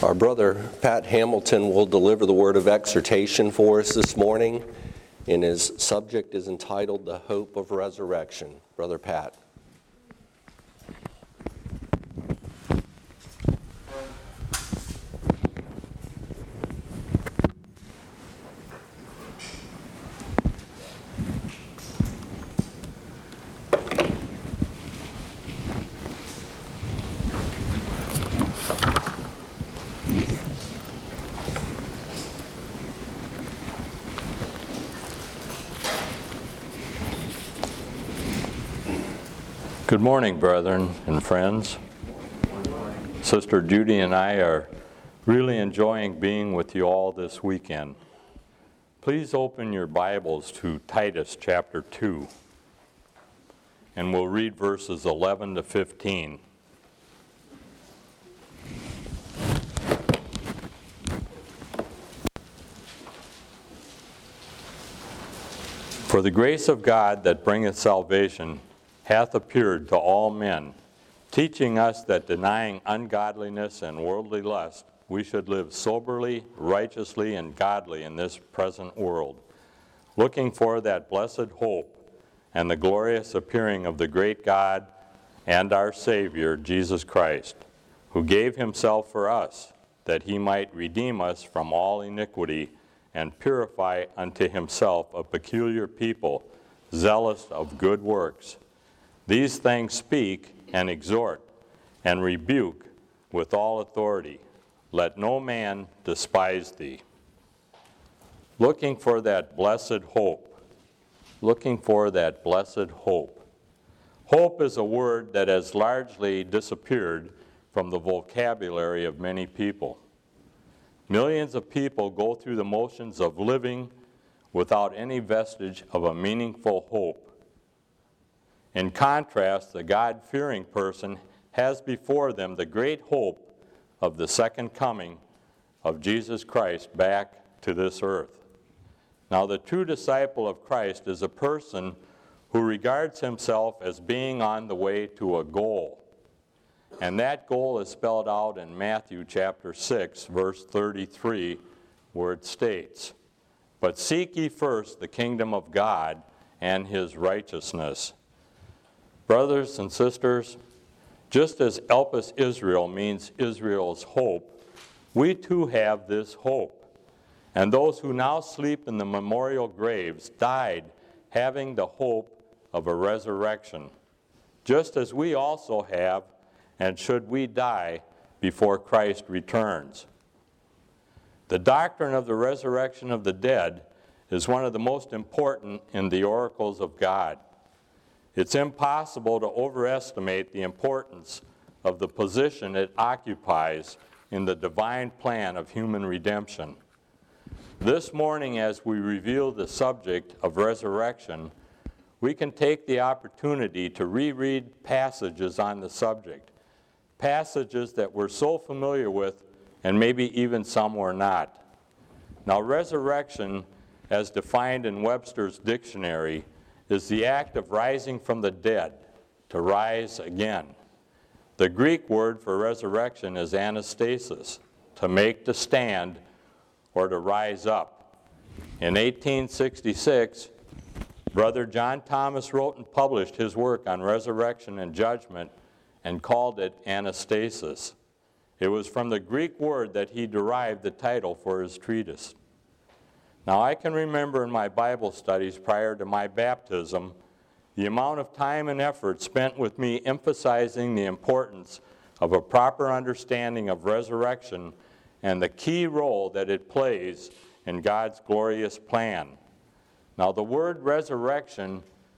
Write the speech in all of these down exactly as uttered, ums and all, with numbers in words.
Our brother Pat Hamilton will deliver the word of exhortation for us this morning, and his subject is entitled The Hope of Resurrection. Brother Pat. Good morning, brethren and friends. Sister Judy and I are really enjoying being with you all this weekend. Please open your Bibles to Titus chapter two, and we'll read verses eleven to fifteen. For the grace of God that bringeth salvation hath appeared to all men, teaching us that denying ungodliness and worldly lust, we should live soberly, righteously, and godly in this present world, looking for that blessed hope and the glorious appearing of the great God and our Savior, Jesus Christ, who gave himself for us, that he might redeem us from all iniquity and purify unto himself a peculiar people, zealous of good works. These things speak and exhort and rebuke with all authority. Let no man despise thee. Looking for that blessed hope. Looking for that blessed hope. Hope is a word that has largely disappeared from the vocabulary of many people. Millions of people go through the motions of living without any vestige of a meaningful hope. In contrast, the God-fearing person has before them the great hope of the second coming of Jesus Christ back to this earth. Now, the true disciple of Christ is a person who regards himself as being on the way to a goal. And that goal is spelled out in Matthew chapter six, verse thirty-three, where it states, "But seek ye first the kingdom of God and his righteousness." Brothers and sisters, just as Elpis Israel means Israel's hope, we too have this hope. And those who now sleep in the memorial graves died having the hope of a resurrection, just as we also have, and should we die before Christ returns. The doctrine of the resurrection of the dead is one of the most important in the oracles of God. It's impossible to overestimate the importance of the position it occupies in the divine plan of human redemption. This morning, as we reveal the subject of resurrection, we can take the opportunity to reread passages on the subject, passages that we're so familiar with, and maybe even some we're not. Now, resurrection, as defined in Webster's dictionary, is the act of rising from the dead, to rise again. The Greek word for resurrection is anastasis, to make to stand or to rise up. In eighteen sixty-six, Brother John Thomas wrote and published his work on resurrection and judgment and called it anastasis. It was from the Greek word that he derived the title for his treatise. Now, I can remember in my Bible studies prior to my baptism the amount of time and effort spent with me emphasizing the importance of a proper understanding of resurrection and the key role that it plays in God's glorious plan. Now, the word resurrection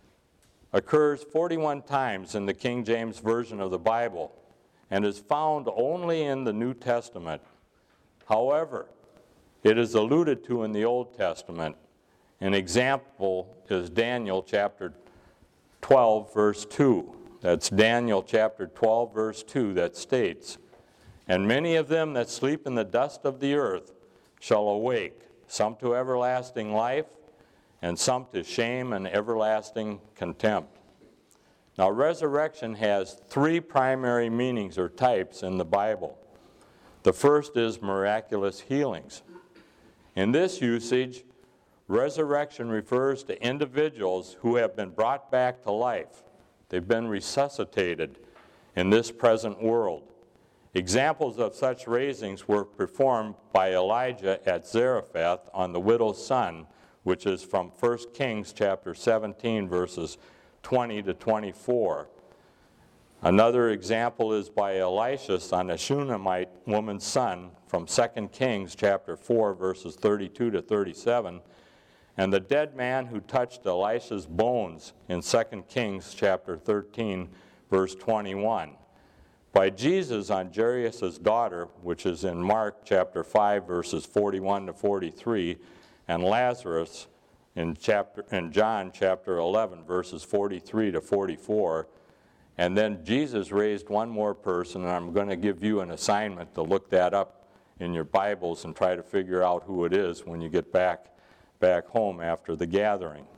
occurs forty-one times in the King James Version of the Bible and is found only in the New Testament. However, it is alluded to in the Old Testament. An example is Daniel chapter twelve, verse two. That's Daniel chapter twelve, verse two, that states, "And many of them that sleep in the dust of the earth shall awake, some to everlasting life, and some to shame and everlasting contempt." Now, resurrection has three primary meanings or types in the Bible. The first is miraculous healings. In this usage, resurrection refers to individuals who have been brought back to life. They've been resuscitated in this present world. Examples of such raisings were performed by Elijah at Zarephath on the widow's son, which is from First Kings chapter seventeen, verses twenty to twenty-four. Another example is by Elisha on the Shunammite woman's son from Second Kings chapter four, verses thirty-two to thirty-seven, and the dead man who touched Elisha's bones in Second Kings chapter thirteen, verse twenty-one. By Jesus on Jairus' daughter, which is in Mark chapter five, verses forty-one to forty-three, and Lazarus in chapter in John chapter eleven, verses forty-three to forty-four. And then Jesus raised one more person, and I'm going to give you an assignment to look that up in your Bibles and try to figure out who it is when you get back, back home after the gathering.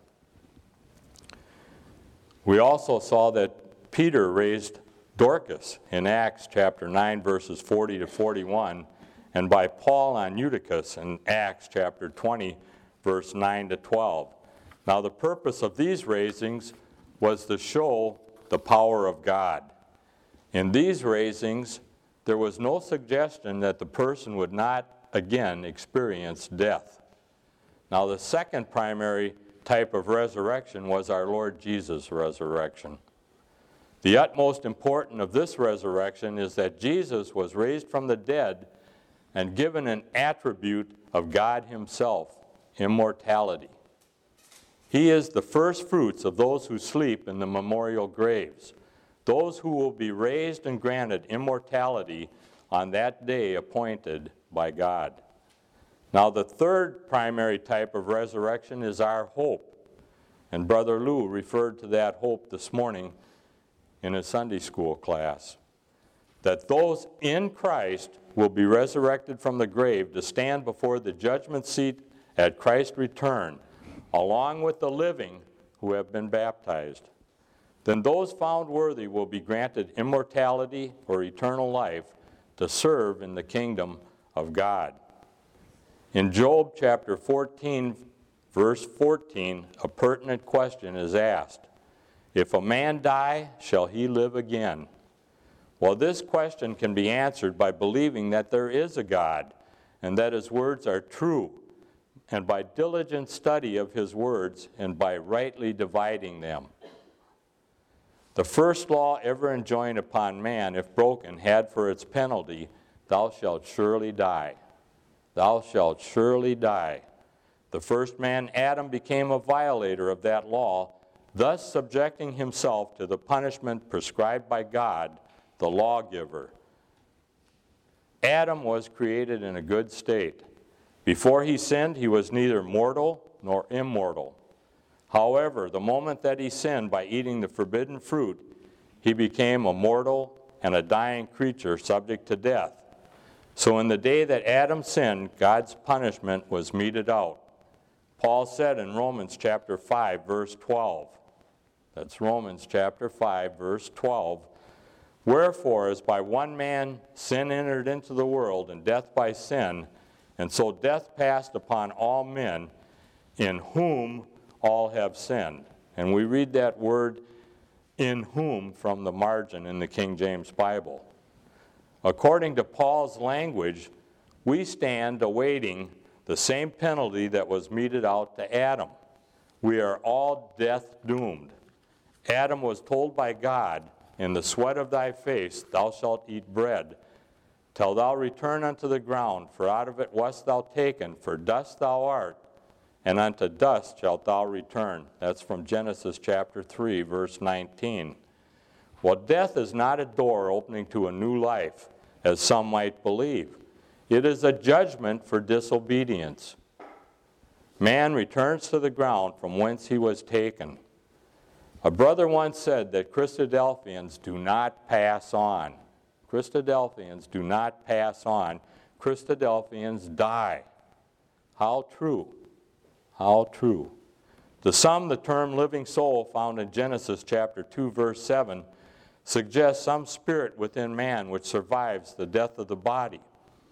We also saw that Peter raised Dorcas in Acts chapter nine, verses forty to forty-one, and by Paul on Eutychus in Acts chapter twenty, verse nine to twelve. Now the purpose of these raisings was to show the power of God. In these raisings, there was no suggestion that the person would not again experience death. Now the second primary type of resurrection was our Lord Jesus' resurrection. The utmost importance of this resurrection is that Jesus was raised from the dead and given an attribute of God himself, immortality. He is the first fruits of those who sleep in the memorial graves, those who will be raised and granted immortality on that day appointed by God. Now the third primary type of resurrection is our hope. And Brother Lou referred to that hope this morning in his Sunday school class. That those in Christ will be resurrected from the grave to stand before the judgment seat at Christ's return, along with the living who have been baptized. Then those found worthy will be granted immortality or eternal life to serve in the kingdom of God. In Job chapter fourteen, verse fourteen, a pertinent question is asked. If a man die, shall he live again? Well, this question can be answered by believing that there is a God and that his words are true, and by diligent study of his words, and by rightly dividing them. The first law ever enjoined upon man, if broken, had for its penalty, thou shalt surely die. Thou shalt surely die. The first man, Adam, became a violator of that law, thus subjecting himself to the punishment prescribed by God, the lawgiver. Adam was created in a good state. Before he sinned, he was neither mortal nor immortal. However, the moment that he sinned by eating the forbidden fruit, he became a mortal and a dying creature subject to death. So in the day that Adam sinned, God's punishment was meted out. Paul said in Romans chapter five, verse twelve, that's Romans chapter five, verse twelve, wherefore, as by one man sin entered into the world, and death by sin, and so death passed upon all men, in whom all have sinned. And we read that word, in whom, from the margin in the King James Bible. According to Paul's language, we stand awaiting the same penalty that was meted out to Adam. We are all death doomed. Adam was told by God, in the sweat of thy face thou shalt eat bread, till thou return unto the ground, for out of it wast thou taken, for dust thou art, and unto dust shalt thou return. That's from Genesis chapter three, verse nineteen. Well, death is not a door opening to a new life, as some might believe. It is a judgment for disobedience. Man returns to the ground from whence he was taken. A brother once said that Christadelphians do not pass on. Christadelphians do not pass on. Christadelphians die. How true. How true. To some, the term living soul found in Genesis chapter two, verse seven, suggests some spirit within man which survives the death of the body.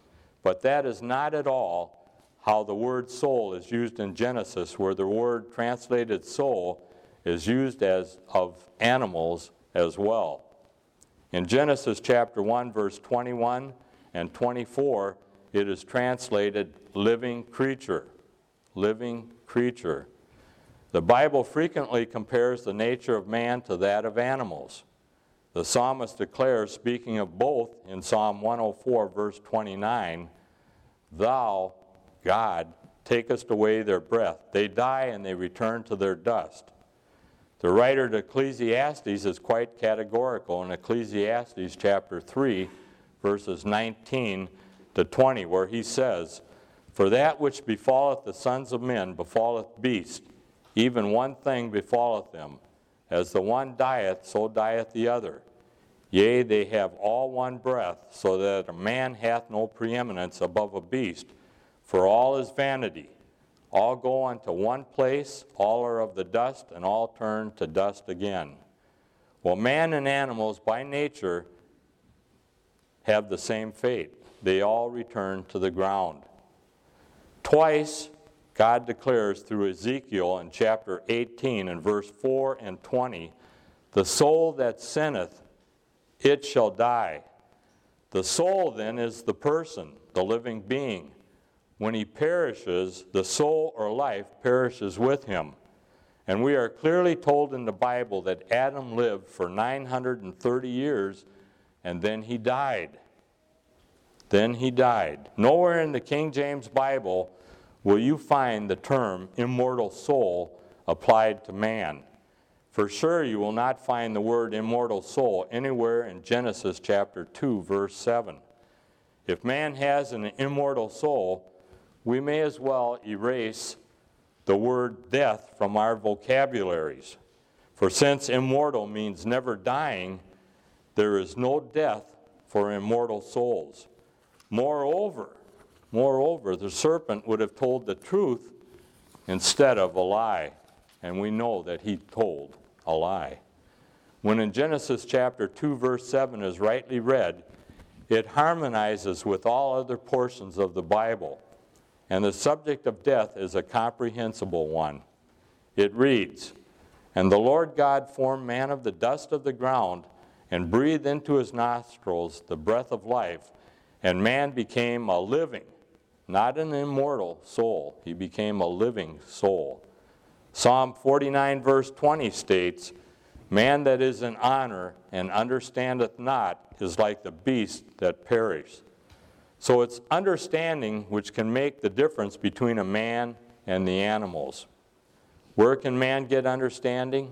But that is not at all how the word soul is used in Genesis, where the word translated soul is used as of animals as well. In Genesis chapter one, verse twenty-one and twenty-four, it is translated living creature, living creature. The Bible frequently compares the nature of man to that of animals. The psalmist declares, speaking of both in Psalm one oh four, verse twenty-nine, "Thou, God, takest away their breath. They die and they return to their dust." The writer to Ecclesiastes is quite categorical in Ecclesiastes chapter three, verses nineteen to twenty, where he says, "For that which befalleth the sons of men befalleth beasts, even one thing befalleth them. As the one dieth, so dieth the other. Yea, they have all one breath, so that a man hath no preeminence above a beast. For all is vanity. All go unto one place, all are of the dust, and all turn to dust again." Well, man and animals by nature have the same fate. They all return to the ground. Twice, God declares through Ezekiel in chapter eighteen and verse four and twenty, "The soul that sinneth, it shall die." The soul then is the person, the living being. When he perishes, the soul or life perishes with him. And we are clearly told in the Bible that Adam lived for nine hundred thirty years, and then he died. Then he died. Nowhere in the King James Bible will you find the term immortal soul applied to man. For sure you will not find the word immortal soul anywhere in Genesis chapter two, verse seven. If man has an immortal soul, we may as well erase the word death from our vocabularies. For since immortal means never dying, there is no death for immortal souls. Moreover, moreover, the serpent would have told the truth instead of a lie, and we know that he told a lie. When in Genesis chapter two, verse seven is rightly read, it harmonizes with all other portions of the Bible. And the subject of death is a comprehensible one. It reads, "And the Lord God formed man of the dust of the ground, and breathed into his nostrils the breath of life, and man became a living," not an immortal soul, he became a living soul. Psalm forty-nine verse twenty states, "Man that is in honor and understandeth not is like the beast that perish." So it's understanding which can make the difference between a man and the animals. Where can man get understanding?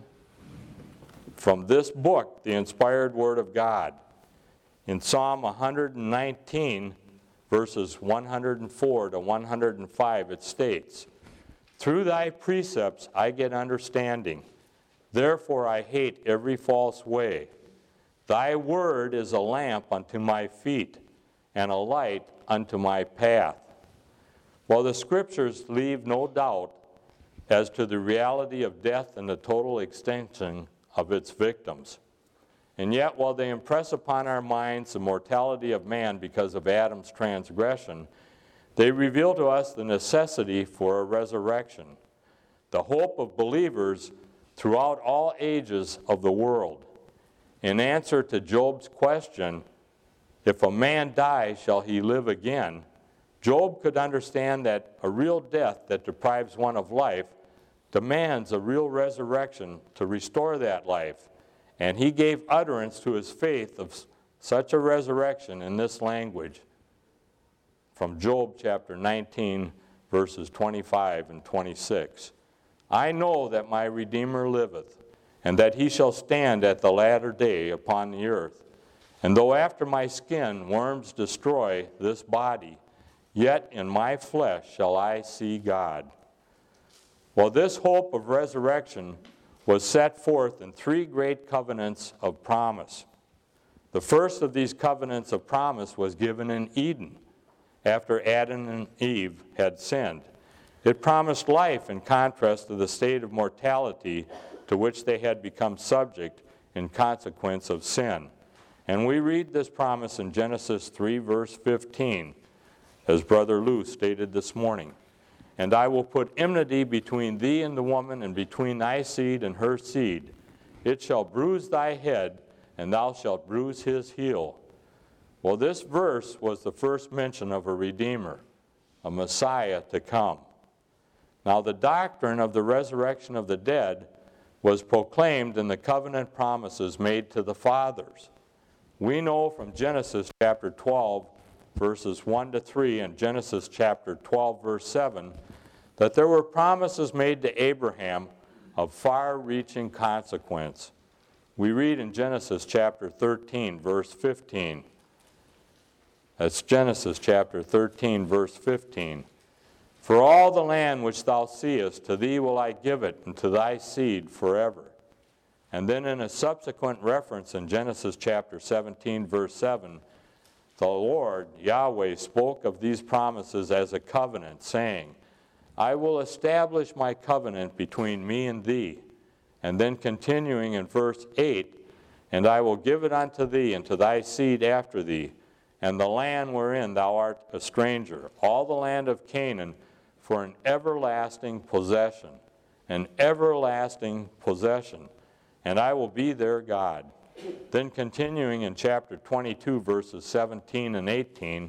From this book, the inspired Word of God. In Psalm one nineteen, verses one oh four to one oh five, it states, "Through thy precepts I get understanding. Therefore I hate every false way. Thy word is a lamp unto my feet, and a light unto my path." Well, the Scriptures leave no doubt as to the reality of death and the total extinction of its victims. And yet, while they impress upon our minds the mortality of man because of Adam's transgression, they reveal to us the necessity for a resurrection, the hope of believers throughout all ages of the world. In answer to Job's question, "If a man die, shall he live again?" Job could understand that a real death that deprives one of life demands a real resurrection to restore that life. And he gave utterance to his faith of such a resurrection in this language from Job chapter nineteen, verses twenty-five and twenty-six. "I know that my Redeemer liveth, and that he shall stand at the latter day upon the earth. And though after my skin worms destroy this body, yet in my flesh shall I see God." Well, this hope of resurrection was set forth in three great covenants of promise. The first of these covenants of promise was given in Eden, after Adam and Eve had sinned. It promised life in contrast to the state of mortality to which they had become subject in consequence of sin. And we read this promise in Genesis three, verse fifteen. as Brother Lou stated this morning. And I will put enmity between thee and the woman, and between thy seed and her seed. It shall bruise thy head, and thou shalt bruise his heel. Well, this verse was the first mention of a Redeemer, a Messiah to come. Now, the doctrine of the resurrection of the dead was proclaimed in the covenant promises made to the fathers. We know from Genesis chapter twelve, verses one to three, and Genesis chapter twelve, verse seven, that there were promises made to Abraham of far-reaching consequence. We read in Genesis chapter thirteen, verse fifteen. That's Genesis chapter thirteen, verse fifteen. For all the land which thou seest, to thee will I give it, and to thy seed forever. And then in a subsequent reference in Genesis chapter seventeen, verse seven, the Lord, Yahweh, spoke of these promises as a covenant, saying, I will establish my covenant between me and thee. And then continuing in verse eight, and I will give it unto thee and to thy seed after thee, and the land wherein thou art a stranger, all the land of Canaan, for an everlasting possession, an everlasting possession, and I will be their God. Then continuing in chapter twenty-two, verses seventeen and eighteen,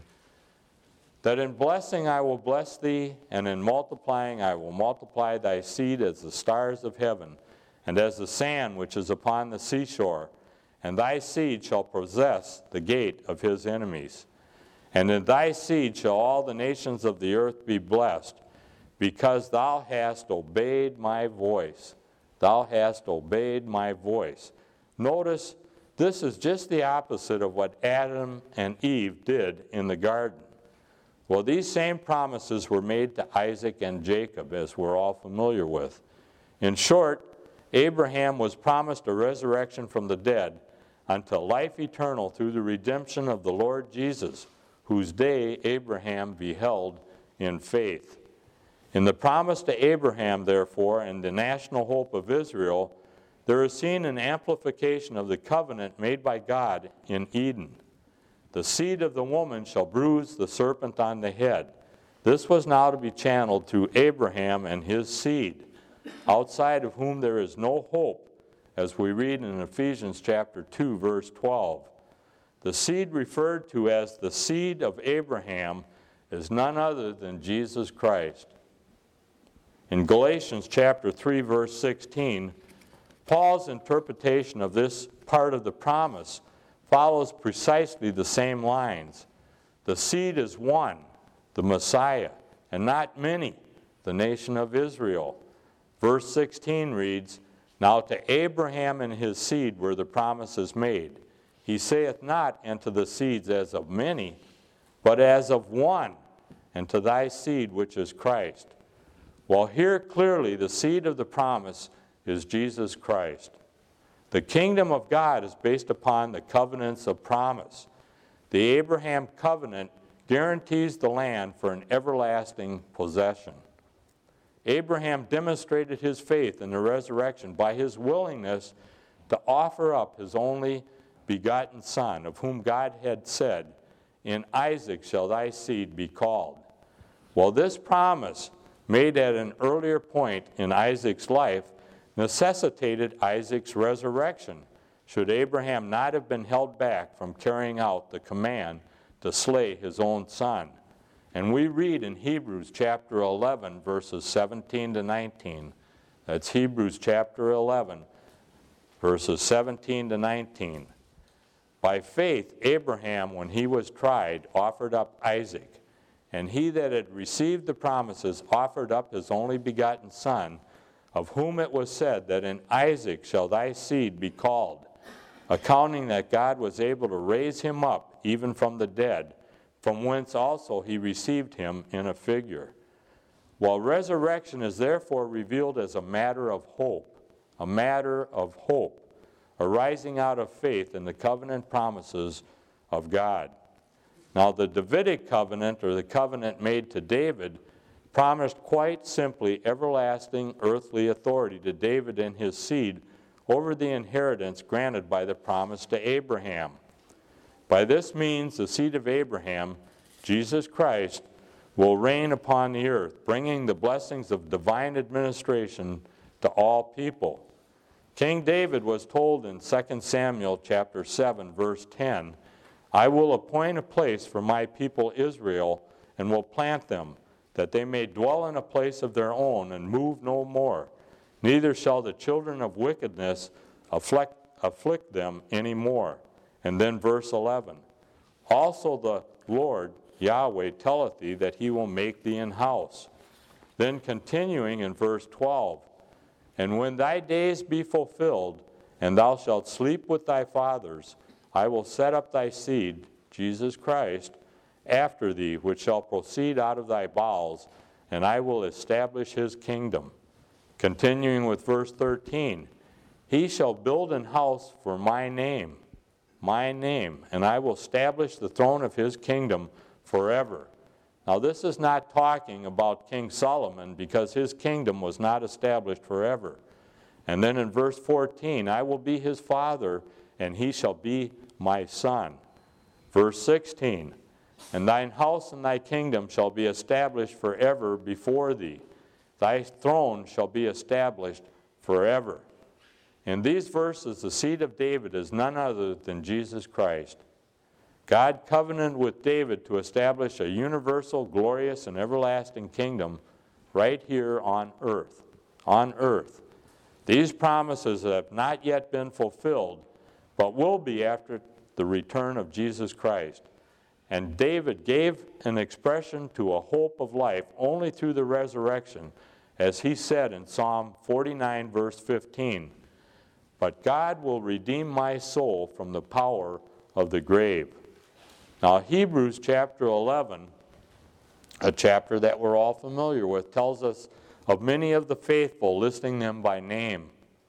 that in blessing I will bless thee, and in multiplying I will multiply thy seed as the stars of heaven, and as the sand which is upon the seashore, and thy seed shall possess the gate of his enemies. And in thy seed shall all the nations of the earth be blessed, because thou hast obeyed my voice. Thou hast obeyed my voice. Notice, this is just the opposite of what Adam and Eve did in the garden. Well, these same promises were made to Isaac and Jacob, as we're all familiar with. In short, Abraham was promised a resurrection from the dead unto life eternal through the redemption of the Lord Jesus, whose day Abraham beheld in faith. In the promise to Abraham, therefore, and the national hope of Israel, there is seen an amplification of the covenant made by God in Eden. The seed of the woman shall bruise the serpent on the head. This was now to be channeled through Abraham and his seed, outside of whom there is no hope, as we read in Ephesians chapter two, verse twelve. The seed referred to as the seed of Abraham is none other than Jesus Christ. In Galatians chapter three, verse sixteen, Paul's interpretation of this part of the promise follows precisely the same lines. The seed is one, the Messiah, and not many, the nation of Israel. Verse sixteen reads, Now to Abraham and his seed were the promises made. He saith not unto the seeds as of many, but as of one, and to thy seed which is Christ. Well, here clearly the seed of the promise is Jesus Christ. The kingdom of God is based upon the covenants of promise. The Abraham covenant guarantees the land for an everlasting possession. Abraham demonstrated his faith in the resurrection by his willingness to offer up his only begotten son, of whom God had said, In Isaac shall thy seed be called. Well, this promise, made at an earlier point in Isaac's life, necessitated Isaac's resurrection, should Abraham not have been held back from carrying out the command to slay his own son. And we read in Hebrews chapter eleven, verses seventeen to nineteen. That's Hebrews chapter eleven, verses seventeen to nineteen. By faith, Abraham, when he was tried, offered up Isaac. And he that had received the promises offered up his only begotten son, of whom it was said that in Isaac shall thy seed be called, accounting that God was able to raise him up even from the dead, from whence also he received him in a figure. While resurrection is therefore revealed as a matter of hope, a matter of hope, arising out of faith in the covenant promises of God. Now, the Davidic covenant, or the covenant made to David, promised quite simply everlasting earthly authority to David and his seed over the inheritance granted by the promise to Abraham. By this means, the seed of Abraham Jesus Christ, will reign upon the earth, bringing the blessings of divine administration to all people. King David was told in Second Samuel chapter seven, verse ten, I will appoint a place for my people Israel, and will plant them, that they may dwell in a place of their own, and move no more. Neither shall the children of wickedness afflict, afflict them any more. And then verse eleven, also the Lord Yahweh telleth thee that he will make thee an house. Then continuing in verse twelve, and when thy days be fulfilled, and thou shalt sleep with thy fathers, I will set up thy seed, Jesus Christ, after thee, which shall proceed out of thy bowels, and I will establish his kingdom. Continuing with verse thirteen, he shall build an house for my name, my name, and I will establish the throne of his kingdom forever. Now this is not talking about King Solomon, because his kingdom was not established forever. And then in verse fourteen, I will be his father, and he shall be my son. Verse sixteen, and thine house and thy kingdom shall be established forever before thee. Thy throne shall be established forever. In these verses, the seed of David is none other than Jesus Christ. God covenanted with David to establish a universal, glorious, and everlasting kingdom right here on earth. On earth. These promises have not yet been fulfilled, but will be after the return of Jesus Christ. And David gave an expression to a hope of life only through the resurrection, as he said in Psalm forty-nine, verse fifteen, but God will redeem my soul from the power of the grave. Now, Hebrews chapter eleven, a chapter that we're all familiar with, tells us of many of the faithful, listing them by name.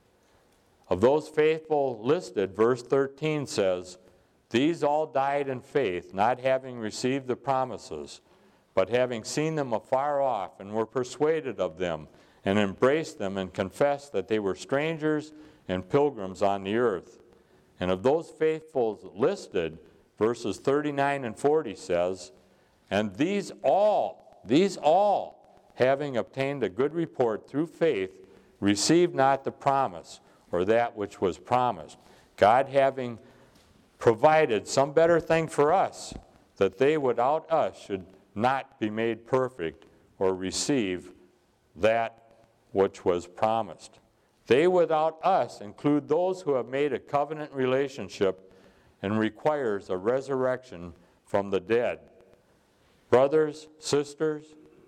Of those faithful listed, verse thirteen says, these all died in faith, not having received the promises, but having seen them afar off, and were persuaded of them, and embraced them, and confessed that they were strangers and pilgrims on the earth. And of those faithful listed, verses thirty-nine and forty says, and these all, these all, having obtained a good report through faith, received not the promise, or that which was promised. God having provided some better thing for us, that they without us should not be made perfect or receive that which was promised. They without us include those who have made a covenant relationship and requires a resurrection from the dead. Brothers, sisters,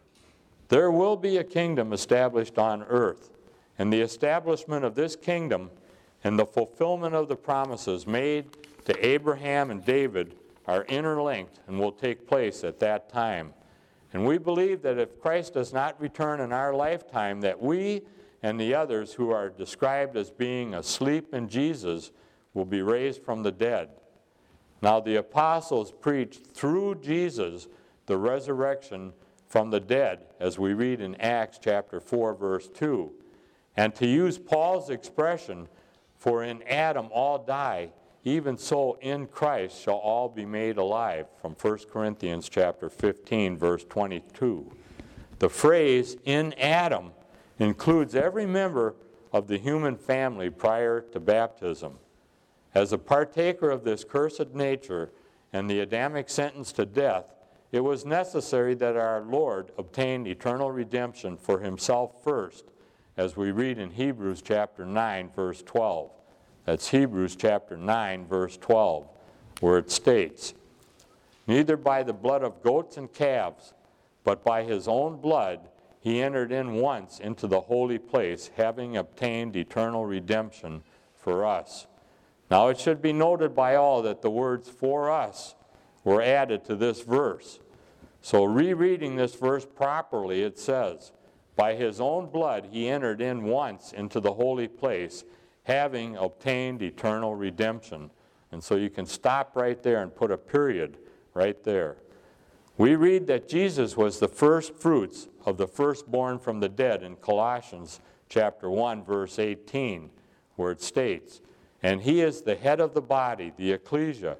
there will be a kingdom established on earth, and the establishment of this kingdom and the fulfillment of the promises made to Abraham and David are interlinked and will take place at that time. And we believe that if Christ does not return in our lifetime, that we and the others who are described as being asleep in Jesus will be raised from the dead. Now the apostles preached through Jesus the resurrection from the dead, as we read in Acts chapter four, verse two. And to use Paul's expression, for in Adam all die, even so in Christ shall all be made alive, from First Corinthians chapter fifteen, verse twenty-two. The phrase, in Adam, includes every member of the human family prior to baptism. As a partaker of this cursed nature and the Adamic sentence to death, it was necessary that our Lord obtain eternal redemption for himself first, as we read in Hebrews chapter nine, verse twelve. That's Hebrews chapter nine, verse twelve, where it states, neither by the blood of goats and calves, but by his own blood he entered in once into the holy place, having obtained eternal redemption for us. Now it should be noted by all that the words for us were added to this verse. So rereading this verse properly, it says, by his own blood he entered in once into the holy place, having obtained eternal redemption. And so you can stop right there and put a period right there. We read that Jesus was the first fruits of the firstborn from the dead in Colossians chapter one, verse eighteen, where it states, and he is the head of the body, the ecclesia,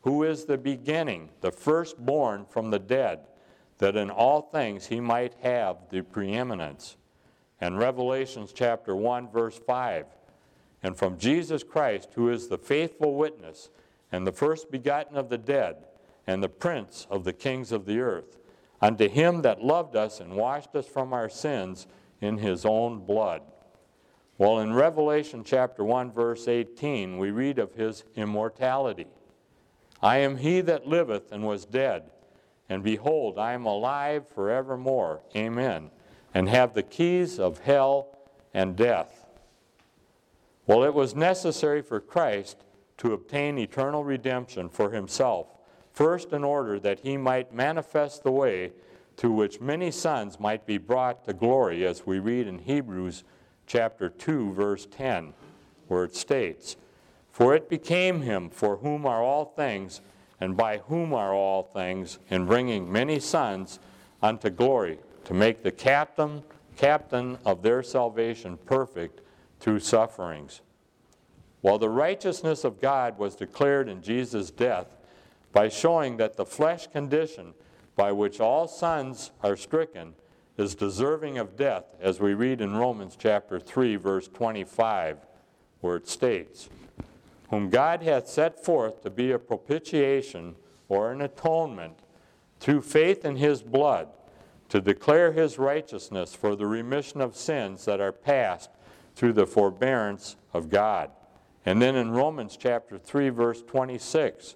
who is the beginning, the firstborn from the dead, that in all things he might have the preeminence. And Revelation chapter one, verse five, and from Jesus Christ, who is the faithful witness, and the first begotten of the dead, and the prince of the kings of the earth, unto him that loved us and washed us from our sins in his own blood. Well, in Revelation chapter one, verse eighteen, we read of his immortality. I am he that liveth and was dead, and behold, I am alive forevermore. Amen. And have the keys of hell and death. Well, it was necessary for Christ to obtain eternal redemption for himself, first in order that he might manifest the way through which many sons might be brought to glory, as we read in Hebrews chapter two, verse ten, where it states, For it became him for whom are all things, and by whom are all things, in bringing many sons unto glory, to make the captain, captain of their salvation perfect through sufferings. While the righteousness of God was declared in Jesus' death by showing that the flesh condition by which all sons are stricken is deserving of death, as we read in Romans chapter three, verse twenty-five, where it states, Whom God hath set forth to be a propitiation or an atonement through faith in his blood, to declare his righteousness for the remission of sins that are past through the forbearance of God. And then in Romans chapter three, verse twenty-six,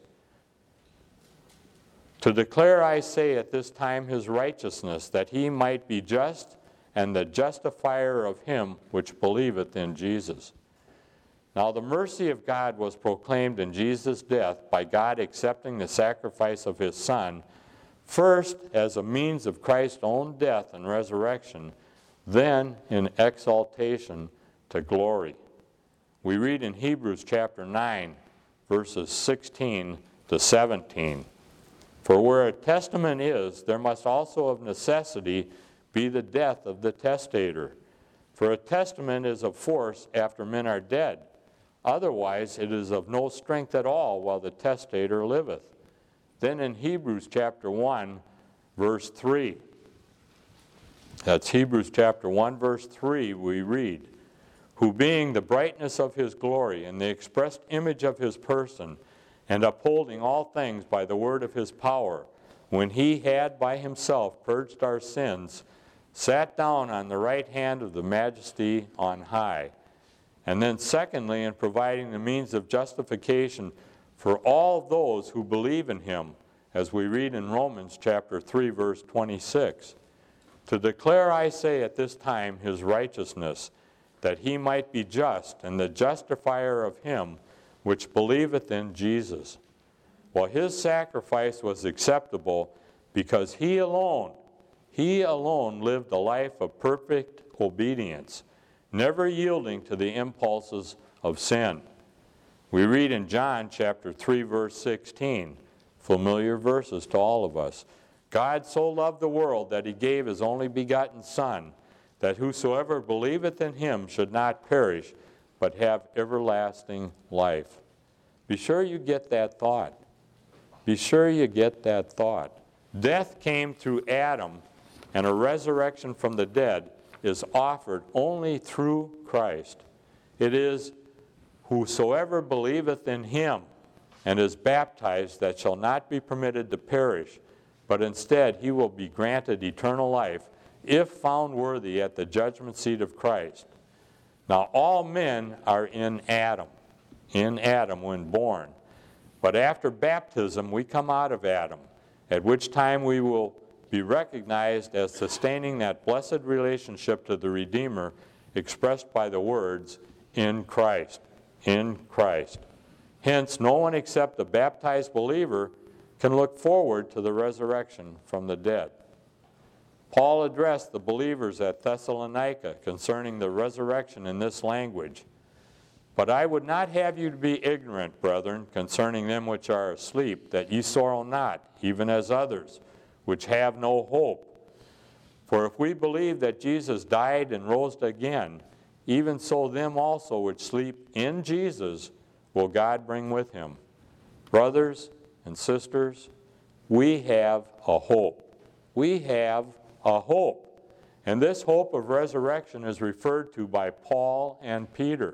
To declare, I say, at this time his righteousness, that he might be just and the justifier of him which believeth in Jesus. Now the mercy of God was proclaimed in Jesus' death by God accepting the sacrifice of his Son, first as a means of Christ's own death and resurrection, then in exaltation to glory. We read in Hebrews chapter nine, verses sixteen to seventeen, For where a testament is, there must also of necessity be the death of the testator. For a testament is of force after men are dead. Otherwise it is of no strength at all while the testator liveth. Then in Hebrews chapter one, verse three, that's Hebrews chapter one, verse three, we read, Who being the brightness of his glory and the expressed image of his person, and upholding all things by the word of his power, when he had by himself purged our sins, sat down on the right hand of the majesty on high. And then secondly, in providing the means of justification for all those who believe in him, as we read in Romans chapter three, verse twenty-six, To declare, I say, at this time his righteousness, that he might be just and the justifier of him which believeth in Jesus. Well, his sacrifice was acceptable because he alone, he alone lived a life of perfect obedience, never yielding to the impulses of sin. We read in John chapter three, verse sixteen, familiar verses to all of us. God so loved the world that he gave his only begotten Son, that whosoever believeth in him should not perish, but have everlasting life. Be sure you get that thought. Be sure you get that thought. Death came through Adam, and a resurrection from the dead is offered only through Christ. It is whosoever believeth in him and is baptized that shall not be permitted to perish, but instead he will be granted eternal life if found worthy at the judgment seat of Christ. Now all men are in Adam, in Adam when born. But after baptism we come out of Adam, at which time we will be recognized as sustaining that blessed relationship to the Redeemer expressed by the words, in Christ, in Christ. Hence, no one except a baptized believer can look forward to the resurrection from the dead. Paul addressed the believers at Thessalonica concerning the resurrection in this language. But I would not have you to be ignorant, brethren, concerning them which are asleep, that ye sorrow not, even as others, which have no hope. For if we believe that Jesus died and rose again, even so them also which sleep in Jesus will God bring with him. Brothers, and sisters, we have a hope. We have a hope. And this hope of resurrection is referred to by Paul and Peter.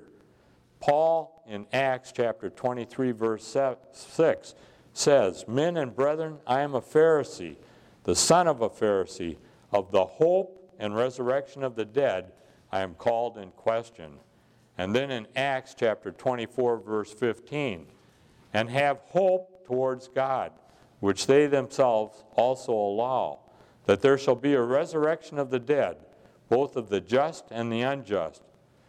Paul in Acts chapter twenty-three, verse six says, "Men and brethren, I am a Pharisee, the son of a Pharisee. Of the hope and resurrection of the dead, I am called in question." And then in Acts chapter twenty-four, verse fifteen, "And have hope towards God, which they themselves also allow, that there shall be a resurrection of the dead, both of the just and the unjust."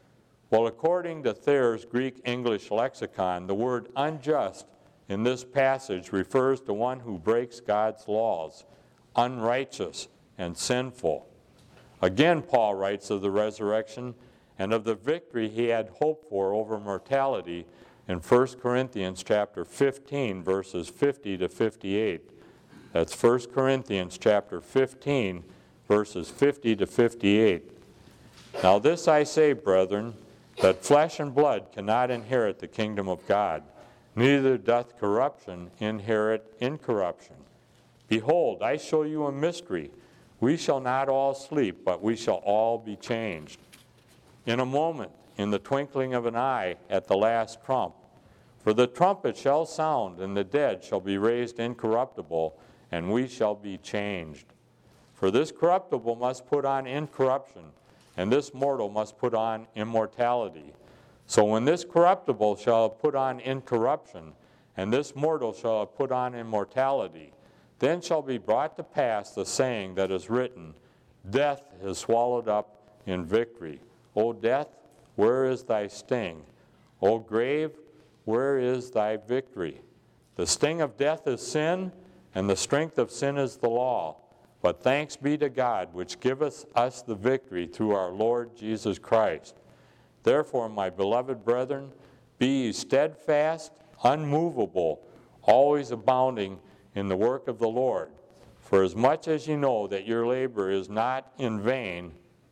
Well, according to Thayer's Greek-English lexicon, the word unjust in this passage refers to one who breaks God's laws, unrighteous and sinful. Again, Paul writes of the resurrection and of the victory he had hoped for over mortality in First Corinthians chapter fifteen, verses fifty to fifty-eight. That's First Corinthians chapter fifteen, verses fifty to fifty-eight. "Now this I say, brethren, that flesh and blood cannot inherit the kingdom of God, neither doth corruption inherit incorruption. Behold, I show you a mystery. We shall not all sleep, but we shall all be changed. In a moment, in the twinkling of an eye, at the last trump. For the trumpet shall sound, and the dead shall be raised incorruptible, and we shall be changed. For this corruptible must put on incorruption, and this mortal must put on immortality. So when this corruptible shall have put on incorruption, and this mortal shall have put on immortality, then shall be brought to pass the saying that is written, Death is swallowed up in victory. O death, where is thy sting? O grave, where is thy victory? The sting of death is sin, and the strength of sin is the law. But thanks be to God, which giveth us the victory through our Lord Jesus Christ. Therefore, my beloved brethren, be ye steadfast, unmovable, always abounding in the work of the Lord. For as much as ye know that your labor is not in vain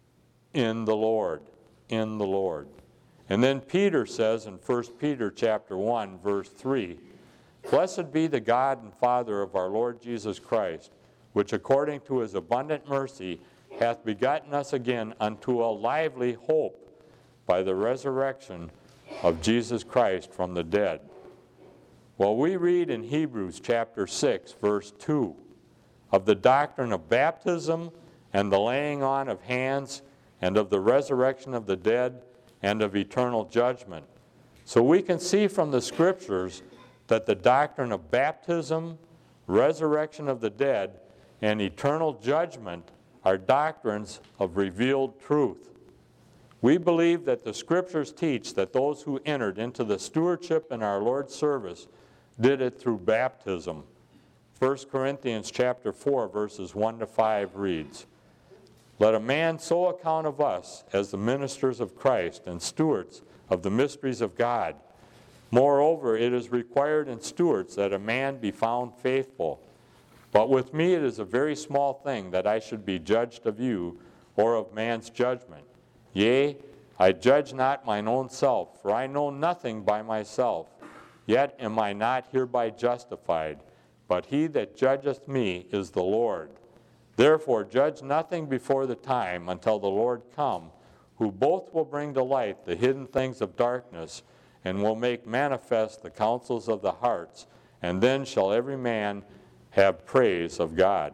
in the Lord, in the Lord. And then Peter says in First Peter chapter one, verse three, Blessed be the God and Father of our Lord Jesus Christ, which according to his abundant mercy hath begotten us again unto a lively hope by the resurrection of Jesus Christ from the dead. Well, we read in Hebrews chapter six, verse two, of the doctrine of baptism and the laying on of hands and of the resurrection of the dead and of eternal judgment. So we can see from the Scriptures that the doctrine of baptism, resurrection of the dead, and eternal judgment are doctrines of revealed truth. We believe that the Scriptures teach that those who entered into the stewardship in our Lord's service did it through baptism. First Corinthians chapter four, verses one to five reads, Let a man so account of us as the ministers of Christ and stewards of the mysteries of God. Moreover, it is required in stewards that a man be found faithful. But with me it is a very small thing that I should be judged of you or of man's judgment. Yea, I judge not mine own self, for I know nothing by myself. Yet am I not hereby justified, but he that judgeth me is the Lord. Therefore judge nothing before the time until the Lord come, who both will bring to light the hidden things of darkness, and will make manifest the counsels of the hearts, and then shall every man have praise of God.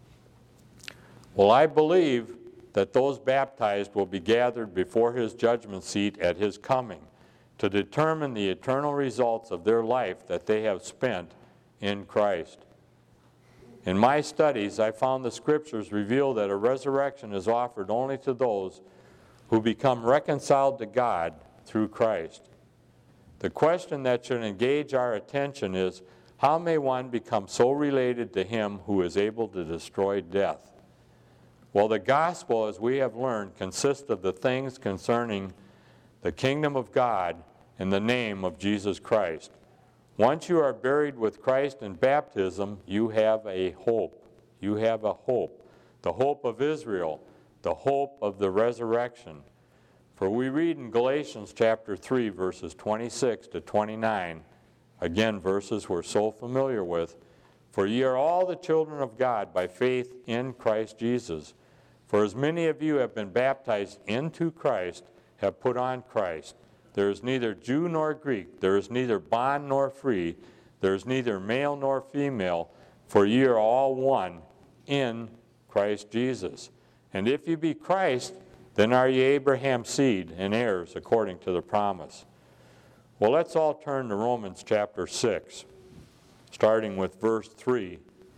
Well, I believe that those baptized will be gathered before his judgment seat at his coming to determine the eternal results of their life that they have spent in Christ. In my studies, I found the Scriptures reveal that a resurrection is offered only to those who become reconciled to God through Christ. The question that should engage our attention is, how may one become so related to him who is able to destroy death? Well, the gospel, as we have learned, consists of the things concerning the kingdom of God in the name of Jesus Christ. Once you are buried with Christ in baptism, you have a hope. You have a hope. The hope of Israel, the hope of the resurrection. For we read in Galatians chapter three, verses twenty-six to twenty-nine, Again, verses we're so familiar with. For ye are all the children of God by faith in Christ Jesus. For as many of you have been baptized into Christ, have put on Christ. There is neither Jew nor Greek, there is neither bond nor free, there is neither male nor female, for ye are all one in Christ Jesus. And if ye be Christ, then are ye Abraham's seed and heirs according to the promise. Well, let's all turn to Romans chapter six, starting with verse three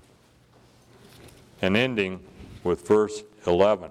and ending with verse eleven.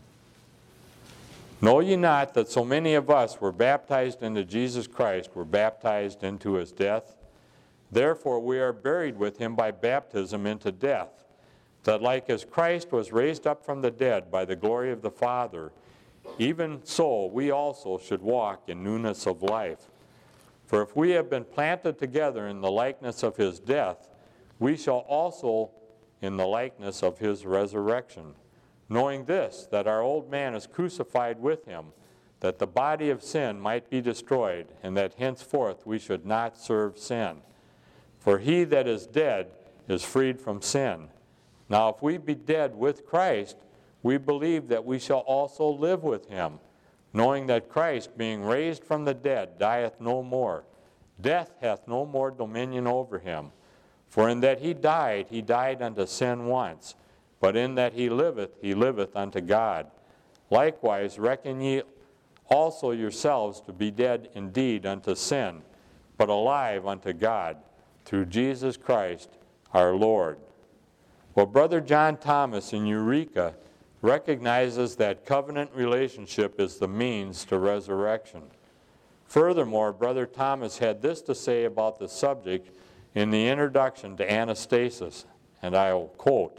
Know ye not that so many of us were baptized into Jesus Christ, were baptized into his death? Therefore we are buried with him by baptism into death, that like as Christ was raised up from the dead by the glory of the Father, even so we also should walk in newness of life. For if we have been planted together in the likeness of his death, we shall also in the likeness of his resurrection. Knowing this, that our old man is crucified with him, that the body of sin might be destroyed, and that henceforth we should not serve sin. For he that is dead is freed from sin. Now if we be dead with Christ, we believe that we shall also live with him, knowing that Christ, being raised from the dead, dieth no more. Death hath no more dominion over him. For in that he died, he died unto sin once, but in that he liveth, he liveth unto God. Likewise reckon ye also yourselves to be dead indeed unto sin, but alive unto God, through Jesus Christ our Lord. Well, Brother John Thomas in Eureka recognizes that covenant relationship is the means to resurrection. Furthermore, Brother Thomas had this to say about the subject in the introduction to Anastasis, and I will quote,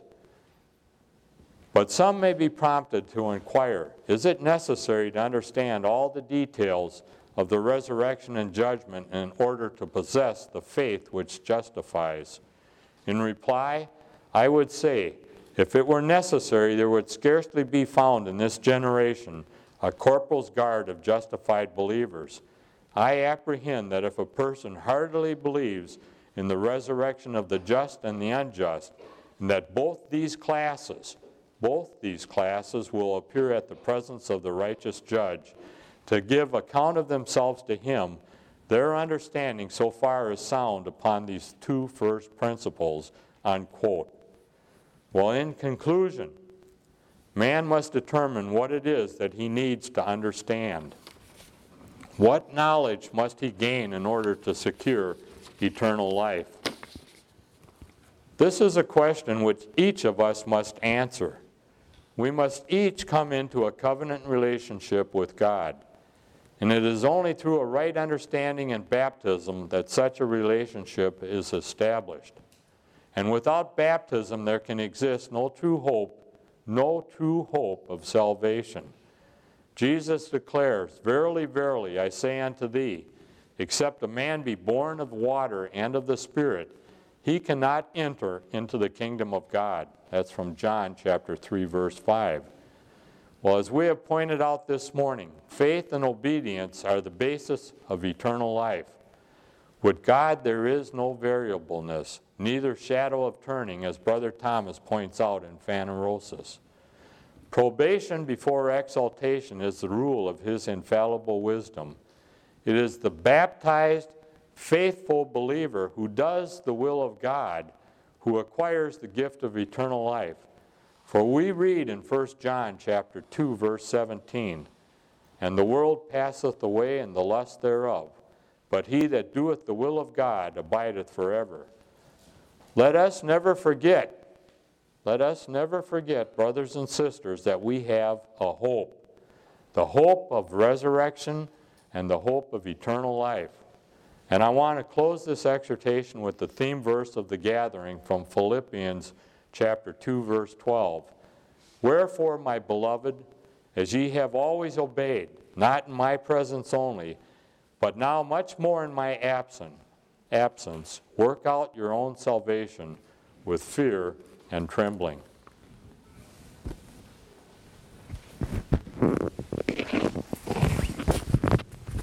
"But some may be prompted to inquire, is it necessary to understand all the details of the resurrection and judgment in order to possess the faith which justifies? In reply, I would say, if it were necessary, there would scarcely be found in this generation a corporal's guard of justified believers. I apprehend that if a person heartily believes in the resurrection of the just and the unjust, and that both these classes, both these classes will appear at the presence of the righteous judge to give account of themselves to him, their understanding so far is sound upon these two first principles," unquote. Well, in conclusion, man must determine what it is that he needs to understand. What knowledge must he gain in order to secure eternal life? This is a question which each of us must answer. We must each come into a covenant relationship with God. And it is only through a right understanding and baptism that such a relationship is established. And without baptism there can exist no true hope, no true hope of salvation. Jesus declares, "Verily, verily, I say unto thee, except a man be born of water and of the Spirit, he cannot enter into the kingdom of God." That's from John chapter three, verse five. Well, as we have pointed out this morning, faith and obedience are the basis of eternal life. With God there is no variableness, neither shadow of turning, as Brother Thomas points out in Phanerosis. Probation before exaltation is the rule of his infallible wisdom. It is the baptized, faithful believer who does the will of God who acquires the gift of eternal life. For we read in First John chapter two, verse seventeen, "And the world passeth away and the lust thereof, but he that doeth the will of God abideth forever." Let us never forget, let us never forget, brothers and sisters, that we have a hope. The hope of resurrection and the hope of eternal life. And I want to close this exhortation with the theme verse of the gathering from Philippians chapter two, verse twelve. "Wherefore, my beloved, as ye have always obeyed, not in my presence only, but now much more in my absence, absence, work out your own salvation with fear and trembling."